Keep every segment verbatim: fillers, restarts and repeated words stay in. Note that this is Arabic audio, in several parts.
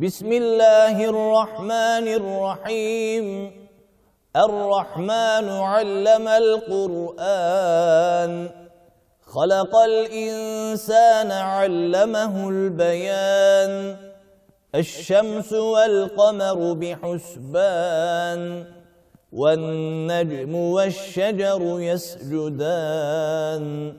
بسم الله الرحمن الرحيم. الرحمن علم القرآن، خلق الإنسان علمه البيان. الشمس والقمر بحسبان، والنجم والشجر يسجدان.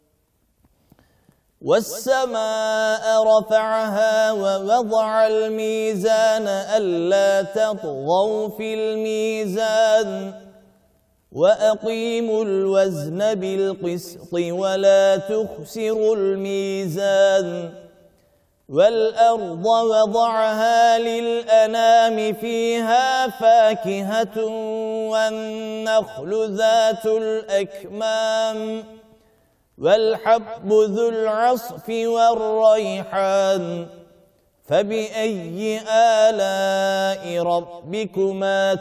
والسماء رفعها ووضع الميزان ألا تطغوا في الميزان، وأقيموا الوزن بالقسط ولا تخسروا الميزان. والأرض وضعها للأنام فيها فاكهة والنخل ذات الأكمام، والحب ذو العصف والريحان. فبأي آلاء ربكما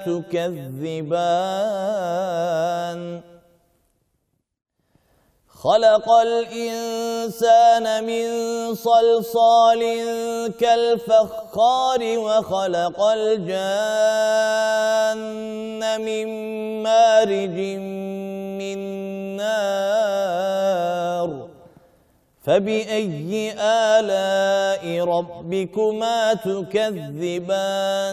تكذبان؟ خلق الإنسان من صلصال كالفخار، وخلق الجان من مارج من نار. فبأي آلاء ربكما تكذبان؟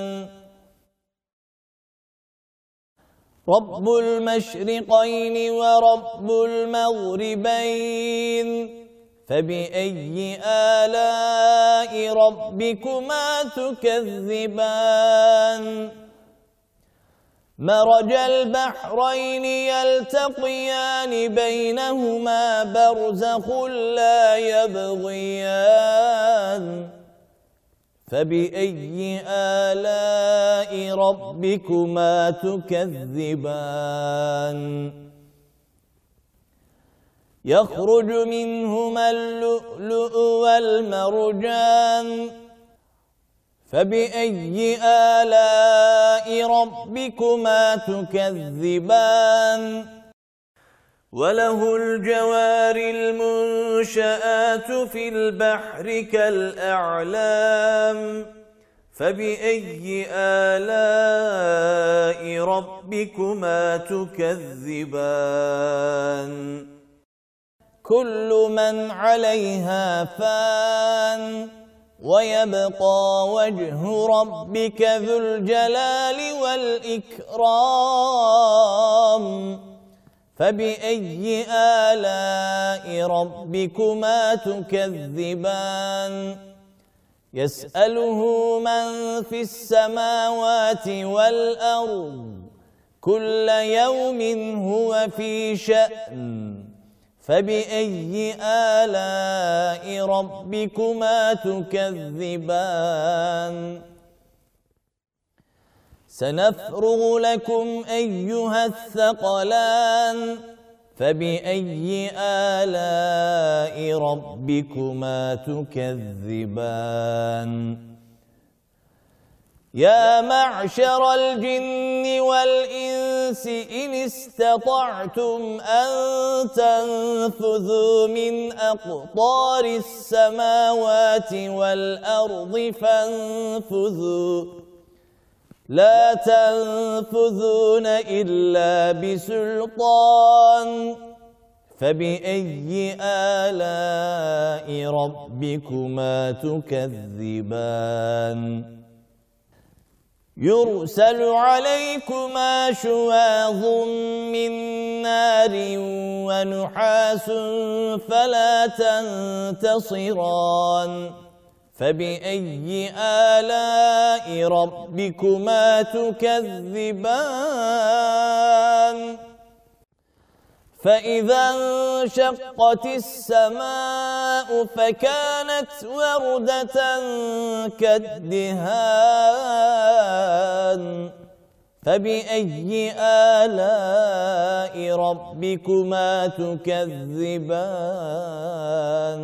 رب المشرقين ورب المغربين. فبأي آلاء ربكما تكذبان؟ مرج البحرين يلتقيان بينهما برزخ لا يبغيان. فبأي آلاء ربكما تكذبان؟ يخرج منهما اللؤلؤ والمرجان. فبأي آلاء ربكما تكذبان؟ وله الجوار المنشآت في البحر كالأعلام. فبأي آلاء ربكما تكذبان؟ كل من عليها فان، ويبقى وجه ربك ذو الجلال والإكرام. فبأي آلاء ربكما تكذبان؟ يسأله من في السماوات والأرض، كل يوم هو في شأن. فبأي آلاء ربكما تكذبان؟ سنفرغ لكم أيها الثقلان. فبأي آلاء ربكما تكذبان؟ يا معشر الجن والإنس إن استطعتم أن تنفذوا من أقطار السماوات والأرض فانفذوا، لا تنفذون إلا بسلطان. فبأي آلاء ربكما تكذبان؟ يرسل عليكما شواظ من نار ونحاس فلا تنتصران. فبأي آلاء ربكما تكذبان؟ فإذا انشقت السماء فكانت وردة كالدهان. فبأي آلاء ربكما تكذبان؟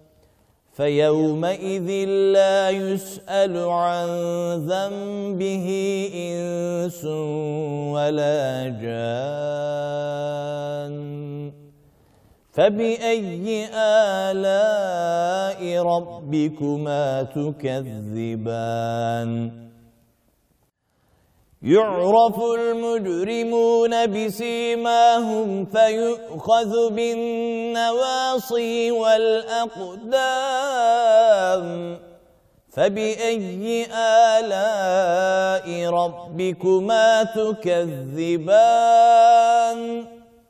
فيومئذ لا يسأل عن ذنبه إنس ولا جان. فبأي آلاء ربكما تكذبان يعرف المجرمون بسيماهم فيؤخذ بالنواصي والأقدام فبأي آلاء ربكما تكذبان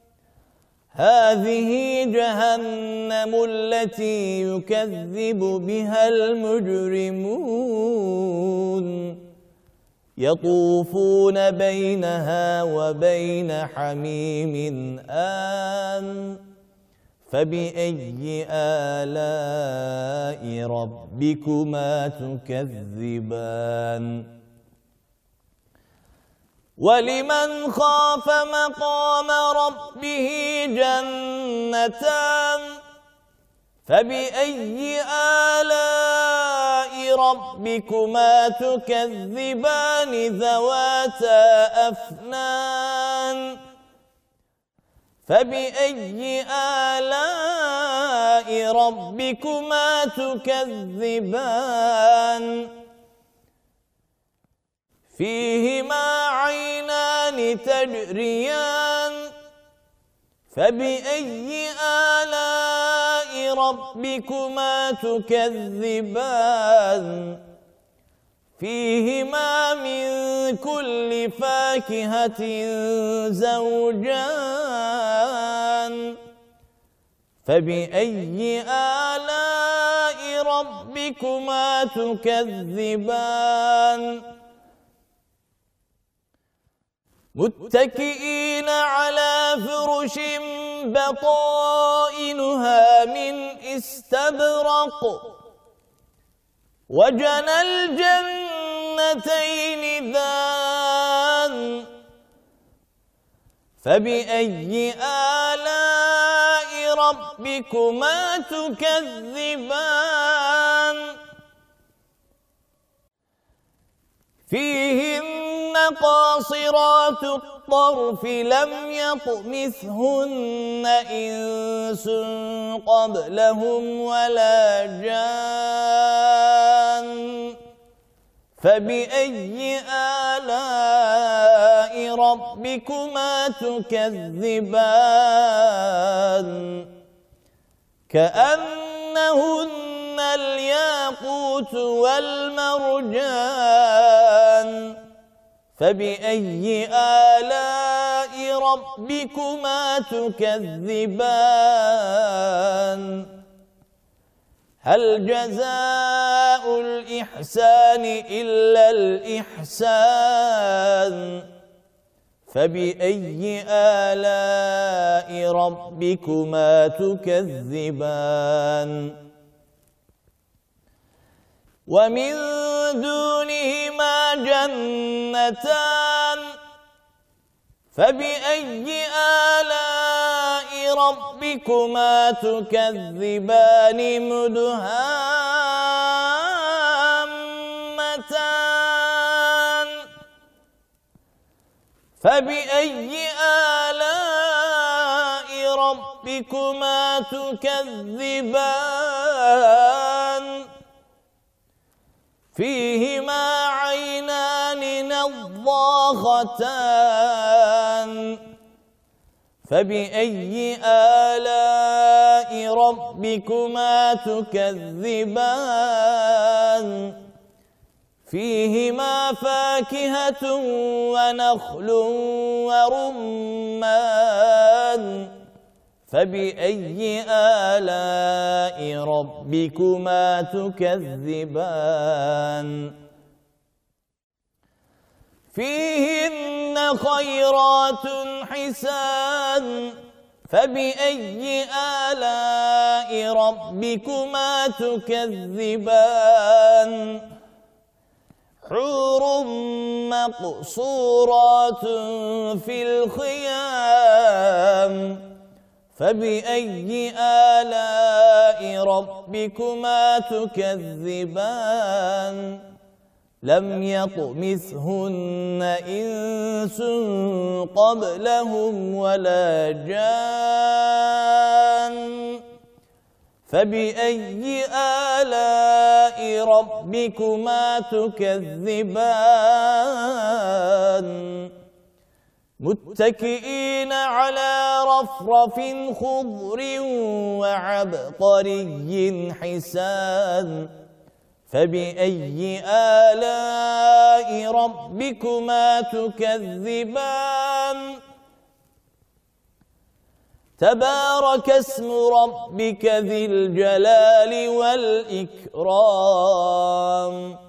هذه جهنم التي يكذب بها المجرمون يطوفون بينها وبين حميم آن فبأي آلاء ربكما تكذبان ولمن خاف مقام ربه جنتان فبأي آلاء ربكما تكذبان ذواتا أفنان فبأي آلاء ربكما تكذبان فيهما عينان تجريان فبأي آلاء ربكما تكذبان فيهما من كل فاكهة زوجان فبأي آلاء ربكما تكذبان متكئين على فرش بطائنها من استبرق وجنى الجنتين دان فبأي آلاء ربكما تكذبان فيهن قاصرات الطرف لم يطمثهن إنس قبلهم ولا جان فبأي آلاء ربكما تكذبان كأنهن الياقوت والمرجان فبأي آلاء ربكما تكذبان هل جزاء الإحسان إلا الإحسان فبأي آلاء ربكما تكذبان ومن دونهما جنتان فبأي آلاء ربكما تكذبان مدهامتان فبأي آلاء ربكما تكذبان فيهما عينان نضاختان فبأي آلاء ربكما تكذبان فيهما فاكهة ونخل ورمان فبأي آلاء ربكما تكذبان فيهن خيرات حسان فبأي آلاء ربكما تكذبان حور مقصورات في الخيام فبأي آلاء ربكما تكذبان لم يطمثهن إنس قبلهم ولا جان فبأي آلاء ربكما تكذبان متكئين على رفرف خضر وعبقري حسان فبأي آلاء ربكما تكذبان تبارك اسم ربك ذي الجلال والإكرام